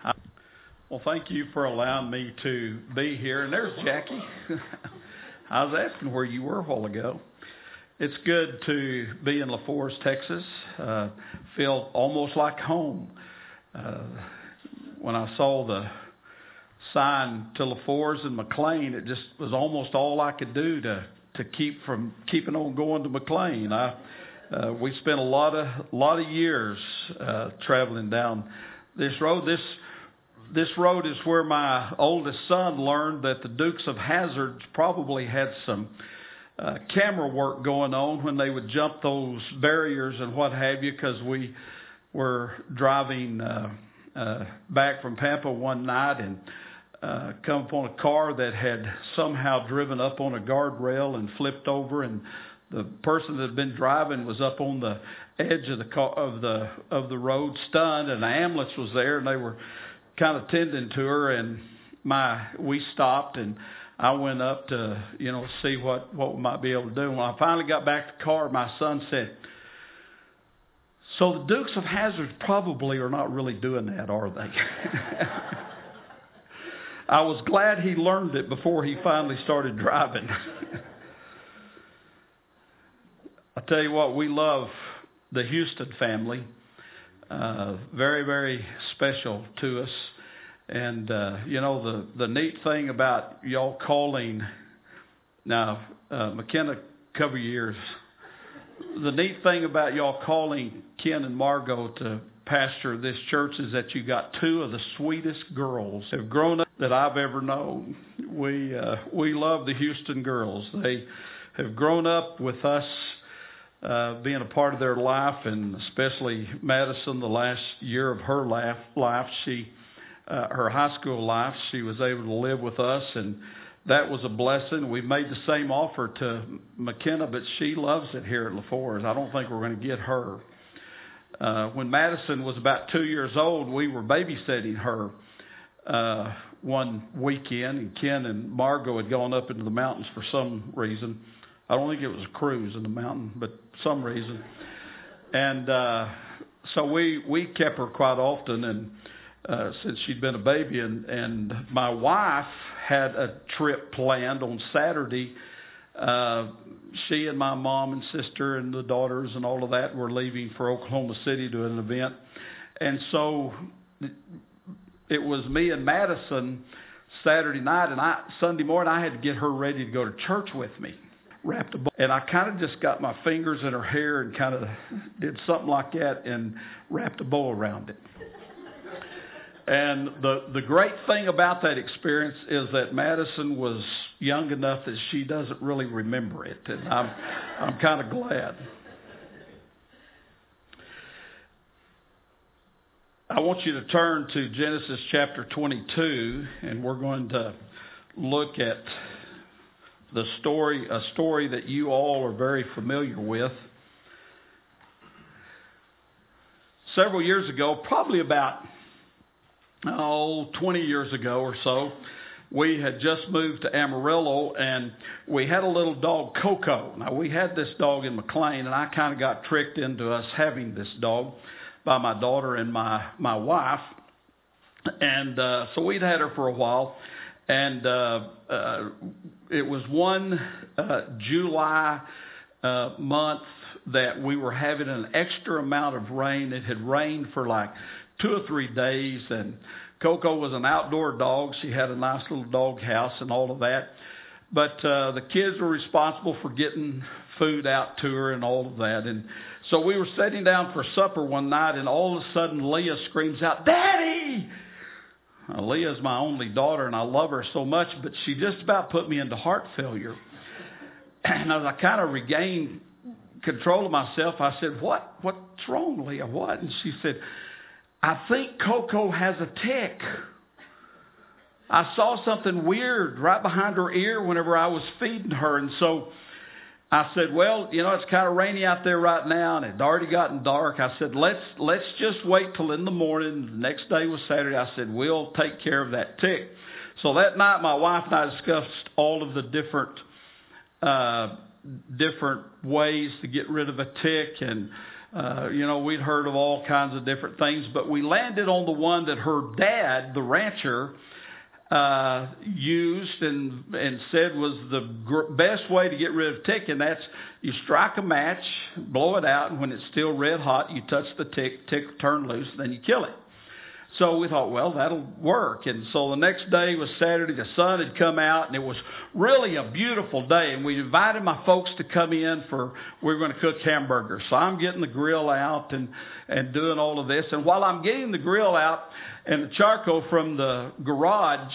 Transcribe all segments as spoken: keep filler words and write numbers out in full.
Well, thank you for allowing me to be here. And there's Jackie. I was asking where you were a while ago. It's good to be in LaForest, Texas. Uh, feel almost like home. Uh, when I saw the sign to LaForest and McLean, it just was almost all I could do to to keep from keeping on going to McLean. I uh, we spent a lot of lot of years uh, traveling down this road. This this road is where my oldest son learned that the Dukes of Hazzard probably had some uh, camera work going on when they would jump those barriers and what have you, because we were driving uh, uh, back from Pampa one night and uh, come upon a car that had somehow driven up on a guardrail and flipped over, and the person that had been driving was up on the edge of the car, of the of the road, stunned, and the ambulance was there, and they were kind of tending to her, and my we stopped, and I went up to you know see what what we might be able to do. When I finally got back to the car, my son said, "So the Dukes of Hazzard probably are not really doing that, are they?" I was glad he learned it before he finally started driving. I tell you what, we love the Houston family. Uh, very, very special to us. And, uh, you know, the, the neat thing about y'all calling, now, uh, McKenna, cover years. The neat thing about y'all calling Ken and Margot to pastor this church is that you got two of the sweetest girls that have grown up that I've ever known. We, uh, we love the Houston girls. They have grown up with us, Uh, being a part of their life, and especially Madison, the last year of her life, life she, uh, her high school life, she was able to live with us, and that was a blessing. We made the same offer to McKenna, but she loves it here at LaForest. I don't think we're going to get her. Uh, when Madison was about two years old, we were babysitting her uh, one weekend, and Ken and Margot had gone up into the mountains for some reason. I don't think it was a cruise in the mountain, but some reason. And uh, so we we kept her quite often, and uh, since she'd been a baby, and, and my wife had a trip planned on Saturday. Uh, she and my mom and sister and the daughters and all of that were leaving for Oklahoma City to an event. And so it was me and Madison Saturday night, and I Sunday morning I had to get her ready to go to church with me. Wrapped a bow, and I kind of just got my fingers in her hair and kind of did something like that and wrapped a bow around it. And the the great thing about that experience is that Madison was young enough that she doesn't really remember it, and I'm I'm kind of glad. I want you to turn to Genesis chapter twenty-two, and we're going to look at the story, a story that you all are very familiar with. Several years ago, probably about, oh, twenty years ago or so, we had just moved to Amarillo, and we had a little dog, Coco. Now, we had this dog in McLean, and I kind of got tricked into us having this dog by my daughter and my, my wife. And uh, so we'd had her for a while. And uh, uh, it was one uh, July uh, month that we were having an extra amount of rain. It had rained for like two or three days, and Coco was an outdoor dog. She had a nice little dog house and all of that. But uh, the kids were responsible for getting food out to her and all of that. And so we were sitting down for supper one night, and all of a sudden Leah screams out, "Daddy!" Uh, Leah's my only daughter, and I love her so much, but she just about put me into heart failure. And as I kind of regained control of myself, I said, what? What's wrong, Leah? What? And she said, "I think Coco has a tick. I saw something weird right behind her ear whenever I was feeding her." And so I said, "Well, you know, it's kind of rainy out there right now, and it had already gotten dark." I said, let's let's just wait till in the morning. The next day was Saturday. I said, we'll take care of that tick. So that night, my wife and I discussed all of the different uh, different ways to get rid of a tick, and Uh, you know, we'd heard of all kinds of different things, but we landed on the one that her dad, the rancher, uh, used and and said was the gr- best way to get rid of tick, and that's you strike a match, blow it out, and when it's still red hot, you touch the tick, tick will turn loose, then you kill it. So we thought, well, that'll work. And so the next day was Saturday. The sun had come out, and it was really a beautiful day. And we invited my folks to come in for, we were going to cook hamburgers. So I'm getting the grill out and, and doing all of this. And while I'm getting the grill out and the charcoal from the garage,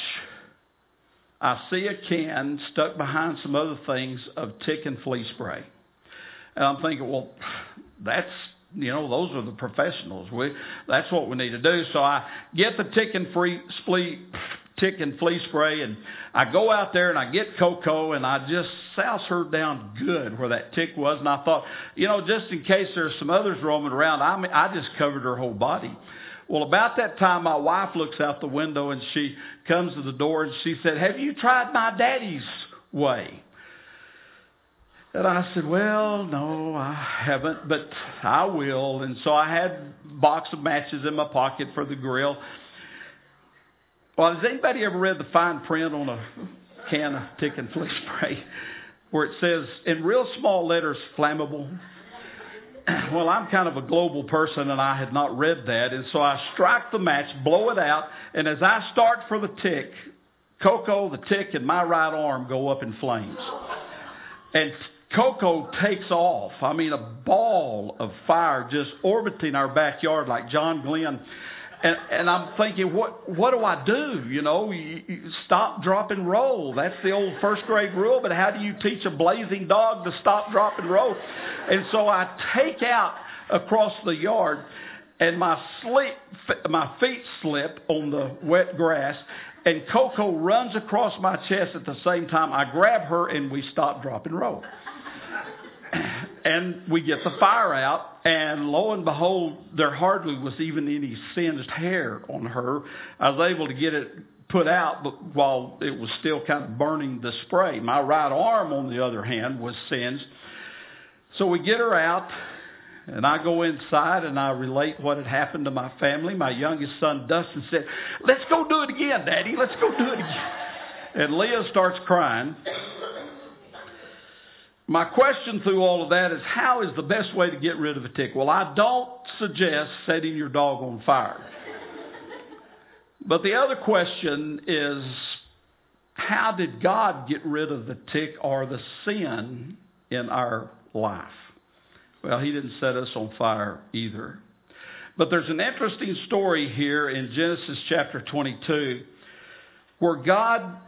I see a can stuck behind some other things of tick and flea spray. And I'm thinking, well, that's, you know, those are the professionals. We, that's what we need to do. So I get the tick and flea, flea, tick and flea spray, and I go out there and I get Coco, and I just souse her down good where that tick was. And I thought, you know, just in case there's some others roaming around, I mean, I just covered her whole body. Well, about that time, my wife looks out the window, and she comes to the door, and she said, "Have you tried my daddy's way?" And I said, well, no, I haven't, but I will. And so I had a box of matches in my pocket for the grill. Well, has anybody ever read the fine print on a can of tick and flea spray where it says, in real small letters, flammable? Well, I'm kind of a global person, and I had not read that. And so I strike the match, blow it out, and as I start for the tick, Coco, the tick, and my right arm go up in flames. And Coco takes off. I mean, a ball of fire just orbiting our backyard like John Glenn. And, and I'm thinking, what what do I do? You know, you, you stop, drop, and roll. That's the old first grade rule, but how do you teach a blazing dog to stop, drop, and roll? And so I take out across the yard, and my, sleep, my feet slip on the wet grass, and Coco runs across my chest at the same time. I grab her, and we stop, drop, and roll. And we get the fire out, and lo and behold, there hardly was even any singed hair on her. I was able to get it put out, but while it was still kind of burning the spray. My right arm, on the other hand, was singed. So we get her out, and I go inside, and I relate what had happened to my family. My youngest son, Dustin, said, "Let's go do it again, Daddy. Let's go do it again." And Leah starts crying. My question through all of that is, how is the best way to get rid of a tick? Well, I don't suggest setting your dog on fire. But the other question is, how did God get rid of the tick or the sin in our life? Well, he didn't set us on fire either. But there's an interesting story here in Genesis chapter twenty-two where God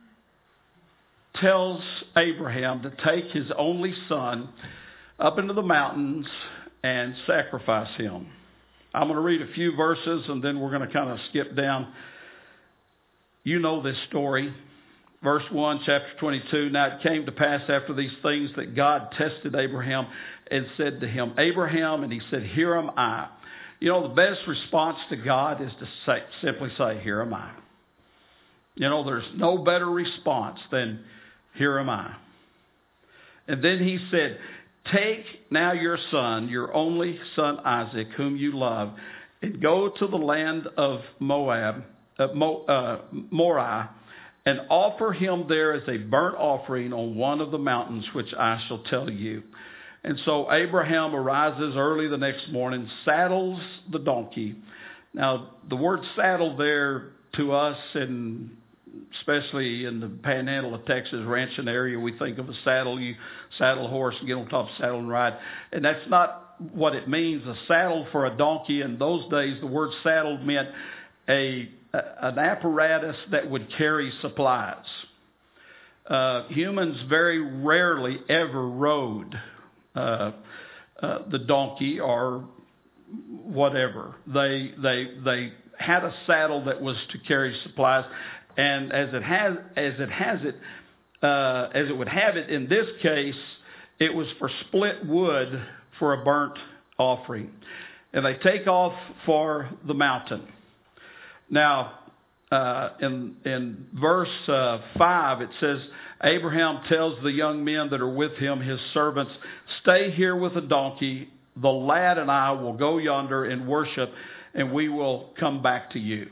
tells Abraham to take his only son up into the mountains and sacrifice him. I'm going to read a few verses, and then we're going to kind of skip down. You know this story. Verse one, chapter twenty-two. Now it came to pass after these things that God tested Abraham and said to him, "Abraham," and he said, "Here am I." You know, the best response to God is to say, simply say, "Here am I." You know, there's no better response than, "Here am I." And then he said, "Take now your son, your only son Isaac, whom you love, and go to the land of Moab, uh, Mo, uh, Moriah, and offer him there as a burnt offering on one of the mountains which I shall tell you." And so Abraham arises early the next morning, saddles the donkey. Now, the word saddle there to us, and especially in the panhandle of Texas, ranching area, we think of a saddle. You saddle a horse and get on top of the saddle and ride. And that's not what it means. A saddle for a donkey in those days, the word saddle meant a, a an apparatus that would carry supplies. Uh, humans very rarely ever rode uh, uh, the donkey or whatever. They they they had a saddle that was to carry supplies. And as it has, as it has it, uh, as it would have it in this case, it was for split wood for a burnt offering. And they take off for the mountain. Now, uh, in in verse uh, five, it says, Abraham tells the young men that are with him, his servants, "Stay here with the donkey. the lad and I will go yonder and worship, and we will come back to you.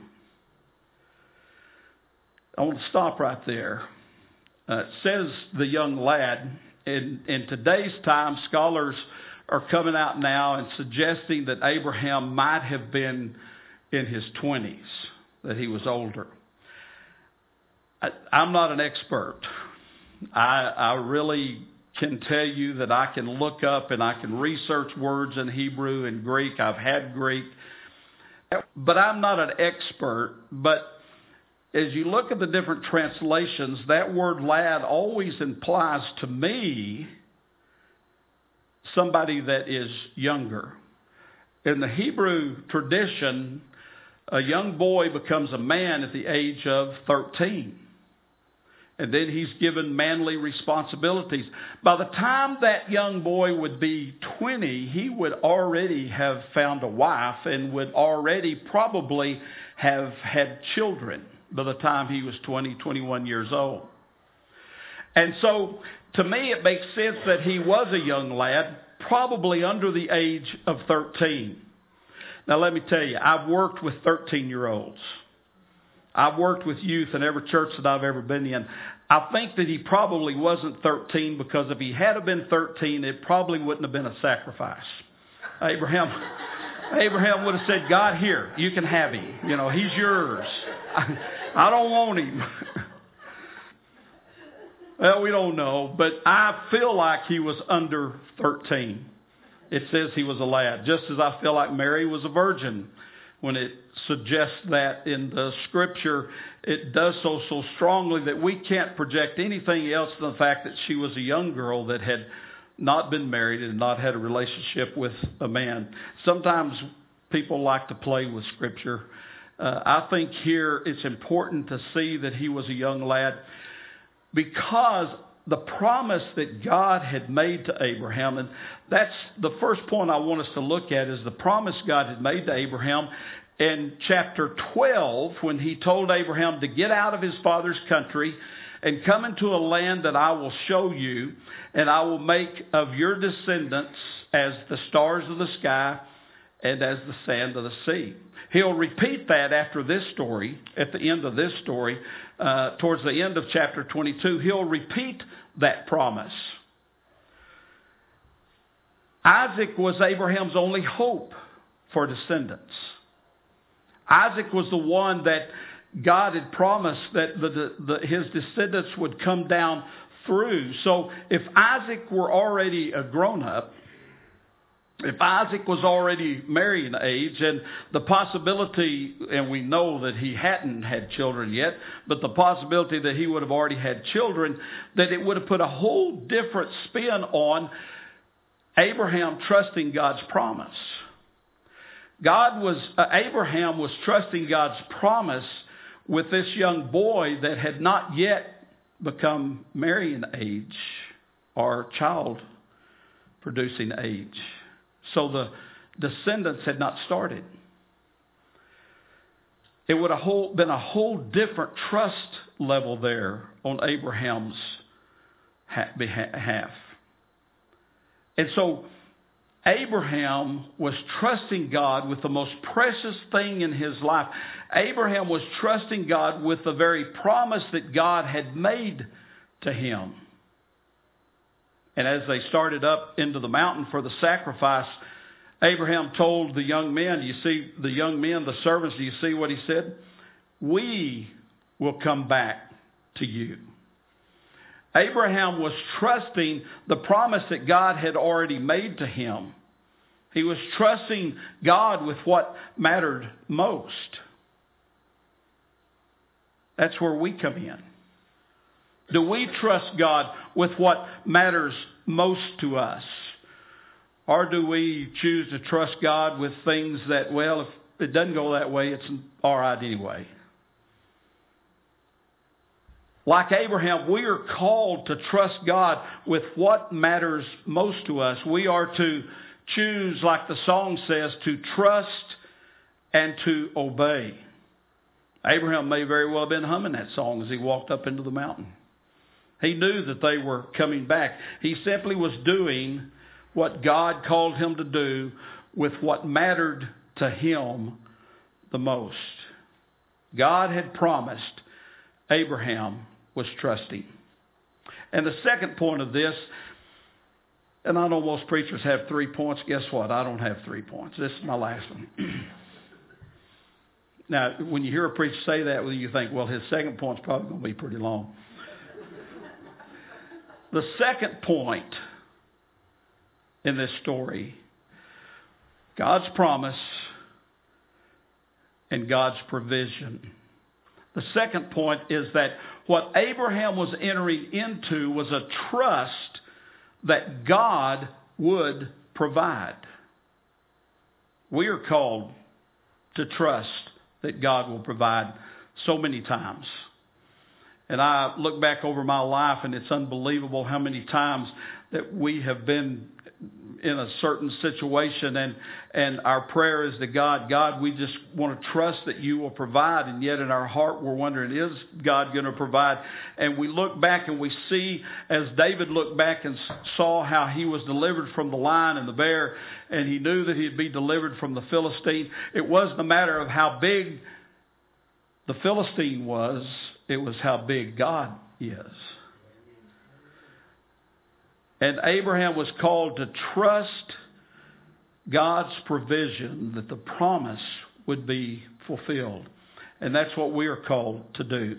I want to stop right there. Uh, it says the young lad. In, in today's time, scholars are coming out now and suggesting that Abraham might have been in his twenties, that he was older. I, I'm not an expert. I, I really can tell you that I can look up and I can research words in Hebrew and Greek. I've had Greek. But I'm not an expert. But as you look at the different translations, that word lad always implies to me somebody that is younger. In the Hebrew tradition, a young boy becomes a man at the age of thirteen. And then he's given manly responsibilities. By the time that young boy would be twenty, he would already have found a wife and would already probably have had children by the time he was twenty, twenty-one years old. And so, to me, it makes sense that he was a young lad, probably under the age of thirteen. Now, let me tell you, I've worked with thirteen-year-olds. I've worked with youth in every church that I've ever been in. I think that he probably wasn't thirteen, because if he had been thirteen, it probably wouldn't have been a sacrifice. Abraham, Abraham would have said, God, here, you can have him. You know, he's yours. I, I don't want him. Well, we don't know, but I feel like he was under thirteen. It says he was a lad, just as I feel like Mary was a virgin. When it suggests that in the Scripture, it does so so strongly that we can't project anything else than the fact that she was a young girl that had not been married and not had a relationship with a man. Sometimes people like to play with Scripture. Uh, I think here it's important to see that he was a young lad, because the promise that God had made to Abraham, and that's the first point I want us to look at, is the promise God had made to Abraham in chapter twelve, when he told Abraham to get out of his father's country and come into a land that I will show you, and I will make of your descendants as the stars of the sky and as the sand of the sea. He'll repeat that after this story, at the end of this story, uh, towards the end of chapter twenty-two. He'll repeat that promise. Isaac was Abraham's only hope for descendants. Isaac was the one that God had promised that the, the, the, his descendants would come down through. So if Isaac were already a grown-up, if Isaac was already marrying age, and the possibility, and we know that he hadn't had children yet, but the possibility that he would have already had children, that it would have put a whole different spin on Abraham trusting God's promise. God was, uh, Abraham was trusting God's promise with this young boy that had not yet become marrying age or child producing age. So the descendants had not started. It would have whole, been a whole different trust level there on Abraham's behalf. And so Abraham was trusting God with the most precious thing in his life. Abraham was trusting God with the very promise that God had made to him. And as they started up into the mountain for the sacrifice, Abraham told the young men, you see, the young men, the servants, do you see what he said? We will come back to you. Abraham was trusting the promise that God had already made to him. He was trusting God with what mattered most. That's where we come in. Do we trust God with what matters most to us? Or do we choose to trust God with things that, well, if it doesn't go that way, it's all right anyway? Like Abraham, we are called to trust God with what matters most to us. We are to choose, like the song says, to trust and to obey. Abraham may very well have been humming that song as he walked up into the mountain. He knew that they were coming back. He simply was doing what God called him to do with what mattered to him the most. God had promised. Abraham was trusting. And the second point of this, and I know most preachers have three points. Guess what? I don't have three points. This is my last one. Now, when you hear a preacher say that, well, you think, well, his second point's probably going to be pretty long. The second point in this story, God's promise and God's provision. The second point is that what Abraham was entering into was a trust that God would provide. We are called to trust that God will provide so many times. And I look back over my life, and it's unbelievable how many times that we have been in a certain situation, and and our prayer is to God, God, we just want to trust that you will provide, and yet in our heart we're wondering, is God going to provide? And we look back and we see, as David looked back and saw how he was delivered from the lion and the bear, and he knew that he'd be delivered from the Philistine. It wasn't a matter of how big the Philistine was, it was how big God is. And Abraham was called to trust God's provision, that the promise would be fulfilled. And that's what we are called to do.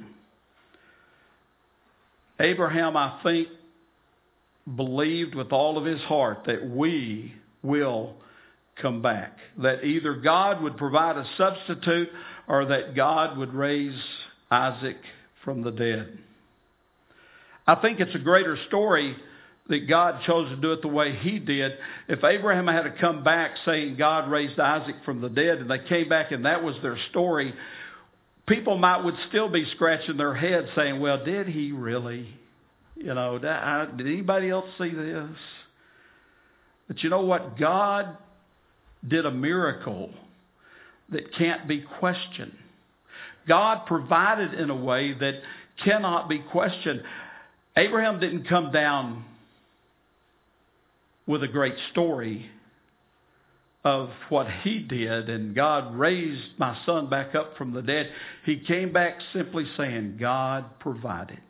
Abraham, I think, believed with all of his heart that we will come back. That either God would provide a substitute or that God would raise Isaac from the dead. I think it's a greater story that God chose to do it the way he did. If Abraham had to come back saying God raised Isaac from the dead, and they came back and that was their story, people might would still be scratching their heads saying, well, did he really? You know, did anybody else see this? But you know what? God did a miracle that can't be questioned. God provided in a way that cannot be questioned. Abraham didn't come down with a great story of what he did, and God raised my son back up from the dead. He came back simply saying, God provided.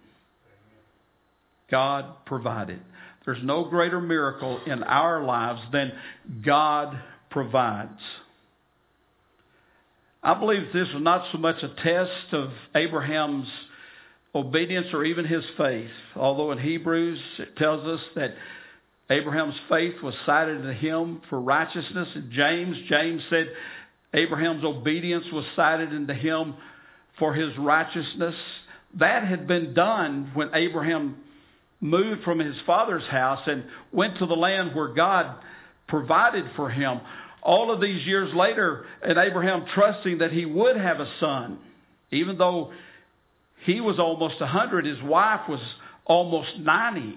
God provided. There's no greater miracle in our lives than God provides. I believe this is not so much a test of Abraham's obedience or even his faith, although in Hebrews it tells us that Abraham's faith was cited to him for righteousness. In James, James said Abraham's obedience was cited unto him for his righteousness. That had been done when Abraham moved from his father's house and went to the land where God provided for him. All of these years later, and Abraham trusting that he would have a son, even though he was almost a hundred, his wife was almost ninety.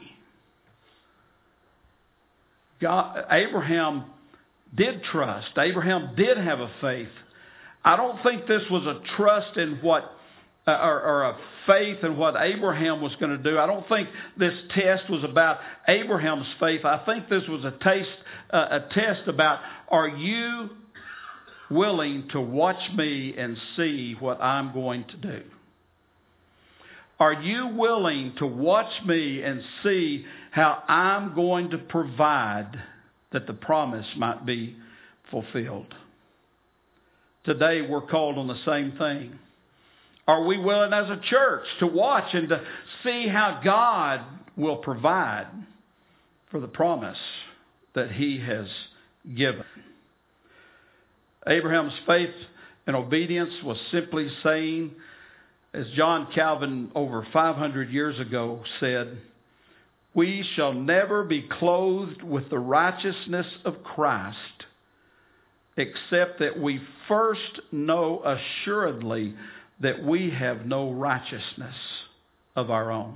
God, Abraham did trust. Abraham did have a faith. I don't think this was a trust in what, uh, or, or a faith in what Abraham was going to do. I don't think this test was about Abraham's faith. I think this was a taste, uh, a test about, are you willing to watch me and see what I'm going to do? Are you willing to watch me and see how I'm going to provide that the promise might be fulfilled? Today we're called on the same thing. Are we willing as a church to watch and to see how God will provide for the promise that he has given? Abraham's faith and obedience was simply saying, as John Calvin over five hundred years ago said, we shall never be clothed with the righteousness of Christ except that we first know assuredly that we have no righteousness of our own.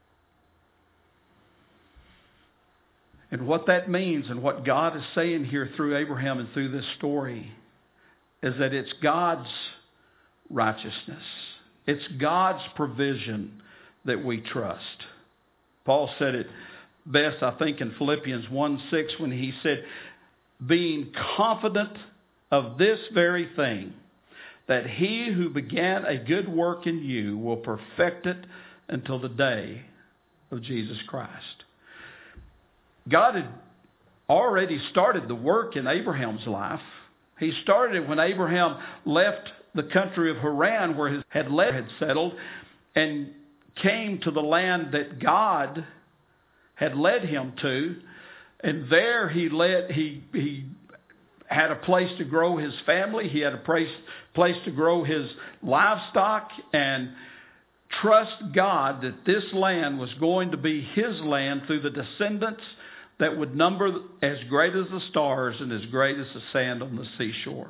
And what that means and what God is saying here through Abraham and through this story is that it's God's righteousness. It's God's provision that we trust. Paul said it best, I think, in Philippians one six when he said, being confident of this very thing, that he who began a good work in you will perfect it until the day of Jesus Christ. God had already started the work in Abraham's life. He started it when Abraham left the country of Haran, where his had led had settled, and came to the land that God had led him to. And there he led he he had a place to grow his family. He had a place place to grow his livestock, and trust God that this land was going to be his land through the descendants that would number as great as the stars and as great as the sand on the seashore.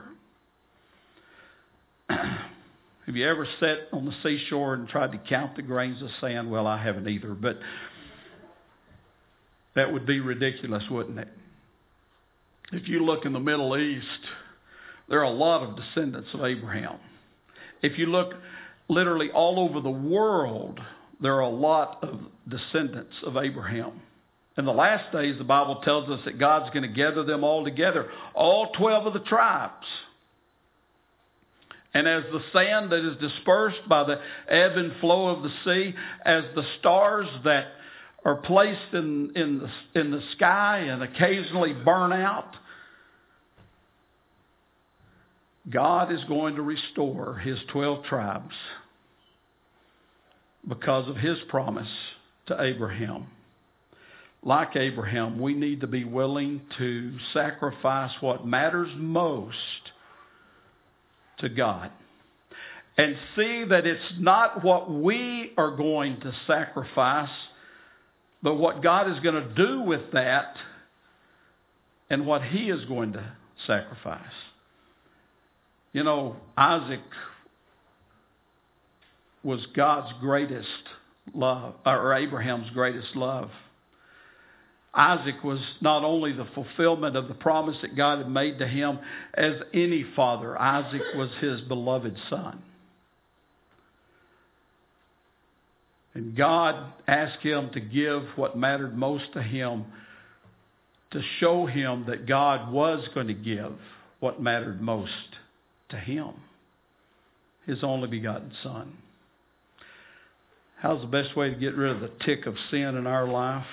Have you ever sat on the seashore and tried to count the grains of sand? Well, I haven't either, but that would be ridiculous, wouldn't it? If you look in the Middle East, there are a lot of descendants of Abraham. If you look literally all over the world, there are a lot of descendants of Abraham. In the last days, the Bible tells us that God's going to gather them all together, all twelve of the tribes. And as the sand that is dispersed by the ebb and flow of the sea, as the stars that are placed in, in, the, in the sky and occasionally burn out, God is going to restore his twelve tribes because of his promise to Abraham. Like Abraham, we need to be willing to sacrifice what matters most to God. And see that it's not what we are going to sacrifice, but what God is going to do with that and what he is going to sacrifice. You know, Isaac was God's greatest love, or Abraham's greatest love. Isaac was not only the fulfillment of the promise that God had made to him as any father. Isaac was his beloved son. And God asked him to give what mattered most to him, to show him that God was going to give what mattered most to him, his only begotten son. How's the best way to get rid of the tick of sin in our life?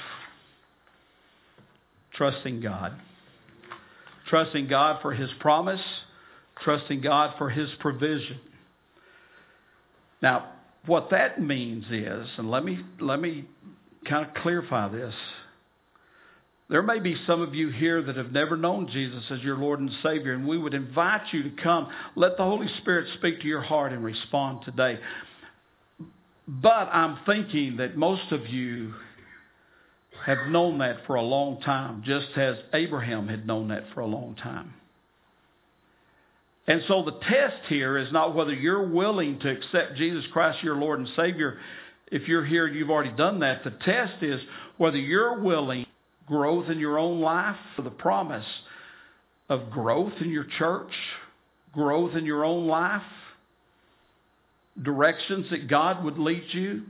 Trusting God. Trusting God for his promise. Trusting God for his provision. Now, what that means is, and let me let me kind of clarify this. There may be some of you here that have never known Jesus as your Lord and Savior, and we would invite you to come. Let the Holy Spirit speak to your heart and respond today. But I'm thinking that most of you have known that for a long time, just as Abraham had known that for a long time. And so the test here is not whether you're willing to accept Jesus Christ, your Lord and Savior. If you're here and you've already done that, the test is whether you're willing growth in your own life, for the promise of growth in your church, growth in your own life, directions that God would lead you.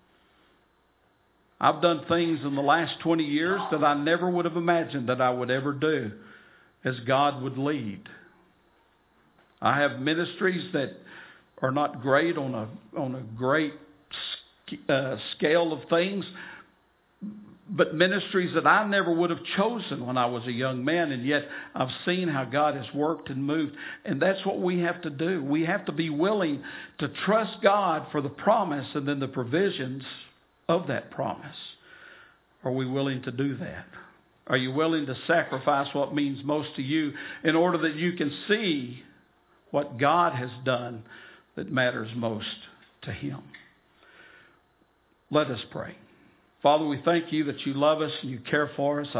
I've done things in the last twenty years that I never would have imagined that I would ever do as God would lead. I have ministries that are not great on a on a great uh, scale of things, but ministries that I never would have chosen when I was a young man, and yet I've seen how God has worked and moved. And that's what we have to do. We have to be willing to trust God for the promise and then the provisions of that promise. Are we willing to do that? Are you willing to sacrifice what means most to you in order that you can see what God has done that matters most to him? Let us pray. Father, we thank you that you love us and you care for us.